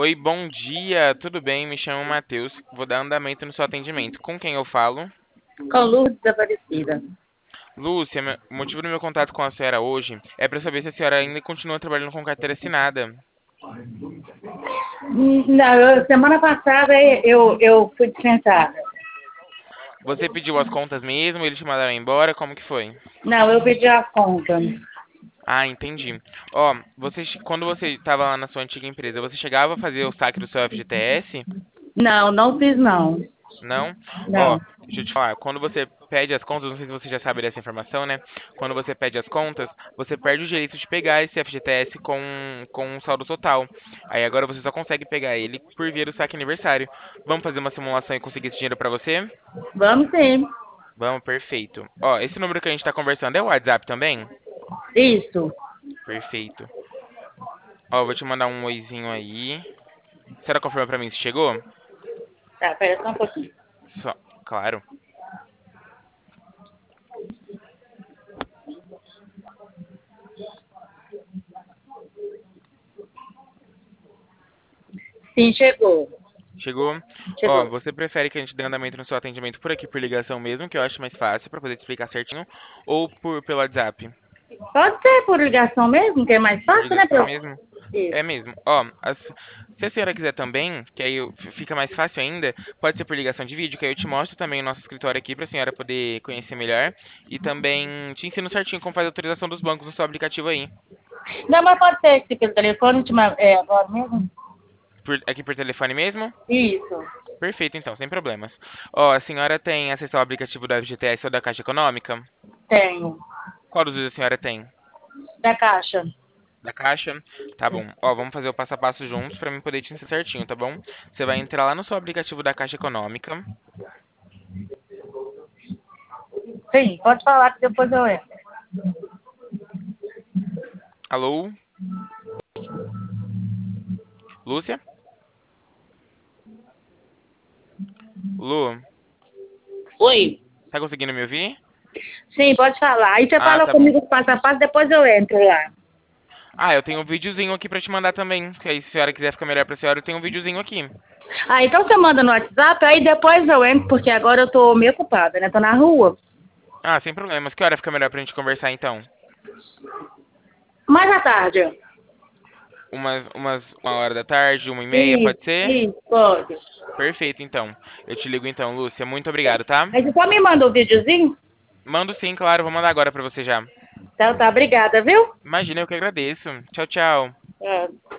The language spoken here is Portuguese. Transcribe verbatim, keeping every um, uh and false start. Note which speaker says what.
Speaker 1: Oi, bom dia, tudo bem? Me chamo Matheus, vou dar andamento no seu atendimento. Com quem eu falo?
Speaker 2: Com luz desaparecida.
Speaker 1: Lúcia, me- o motivo do meu contato com a senhora hoje é para saber se a senhora ainda continua trabalhando com carteira assinada.
Speaker 2: Hum, Não, eu- semana passada eu, eu fui dispensada.
Speaker 1: Você pediu as contas mesmo, eles te mandaram embora, como que foi?
Speaker 2: Não, eu pedi a conta.
Speaker 1: Ah, entendi. Ó, você, che- quando você estava lá na sua antiga empresa, você chegava a fazer o saque do seu F G T S?
Speaker 2: Não, não fiz não.
Speaker 1: Não? Ó,
Speaker 2: Não.
Speaker 1: deixa eu te falar, quando você pede as contas, não sei se você já sabe dessa informação, né? Quando você pede as contas, você perde o direito de pegar esse F G T S com, com um saldo total. Aí agora você só consegue pegar ele por via do saque aniversário. Vamos fazer uma simulação e conseguir esse dinheiro pra você?
Speaker 2: Vamos sim.
Speaker 1: Vamos, perfeito. Ó, esse número que a gente tá conversando é o WhatsApp também?
Speaker 2: Isso.
Speaker 1: Perfeito. Ó, eu vou te mandar um oizinho aí. Será confirma pra mim se chegou?
Speaker 2: Tá, pera só um pouquinho.
Speaker 1: Só, claro.
Speaker 2: Sim, chegou.
Speaker 1: Chegou? Ó,
Speaker 2: Chegou.
Speaker 1: você prefere que a gente dê andamento no seu atendimento por aqui por ligação mesmo, que eu acho mais fácil pra poder te explicar certinho, ou por pelo WhatsApp?
Speaker 2: Pode ser por ligação mesmo, que é mais
Speaker 1: Por
Speaker 2: fácil, né,
Speaker 1: ligação
Speaker 2: Pro?
Speaker 1: mesmo? É
Speaker 2: Isso.
Speaker 1: mesmo. Ó, as- se a senhora quiser também, que aí eu- f- fica mais fácil ainda, pode ser por ligação de vídeo, que aí eu te mostro também o nosso escritório aqui pra senhora poder conhecer melhor e também te ensino certinho como faz a autorização dos bancos no seu aplicativo aí.
Speaker 2: Não, mas pode ser que pelo telefone, ultima- é, agora mesmo?
Speaker 1: Por- aqui por telefone mesmo?
Speaker 2: Isso.
Speaker 1: Perfeito, então, sem problemas. Ó, a senhora tem acesso ao aplicativo da F G T S ou da Caixa Econômica?
Speaker 2: Tenho.
Speaker 1: Qual dos dois a senhora tem?
Speaker 2: Da caixa.
Speaker 1: Da Caixa? Tá bom. Ó, vamos fazer o passo a passo juntos pra mim poder te ensinar certinho, tá bom? Você vai entrar lá no seu aplicativo da Caixa Econômica.
Speaker 2: Sim, pode falar que depois eu entro.
Speaker 1: Alô? Lúcia? Lu,
Speaker 2: Oi.
Speaker 1: tá conseguindo me ouvir?
Speaker 2: Sim, pode falar. Aí você
Speaker 1: Ah,
Speaker 2: fala
Speaker 1: tá bom.
Speaker 2: comigo passo a passo, depois eu entro lá.
Speaker 1: Ah, eu tenho um videozinho aqui pra te mandar também. Que aí, se a senhora quiser ficar melhor pra senhora, eu tenho um videozinho aqui.
Speaker 2: Ah, então você manda no WhatsApp, aí depois eu entro, porque agora eu tô meio ocupada, né? Tô na rua.
Speaker 1: Ah, sem problemas. Que hora fica melhor pra gente conversar então?
Speaker 2: Mais à tarde.
Speaker 1: Umas, umas, uma hora da tarde, uma e meia,
Speaker 2: Isso,
Speaker 1: pode ser?
Speaker 2: isso, pode.
Speaker 1: Perfeito, então. Eu te ligo então, Lúcia. Muito obrigado, tá?
Speaker 2: Aí você só me manda o videozinho?
Speaker 1: Mando sim, claro. Vou mandar agora pra você já.
Speaker 2: Então tá, obrigada, viu?
Speaker 1: Imagina, eu que agradeço. Tchau, tchau.
Speaker 2: É.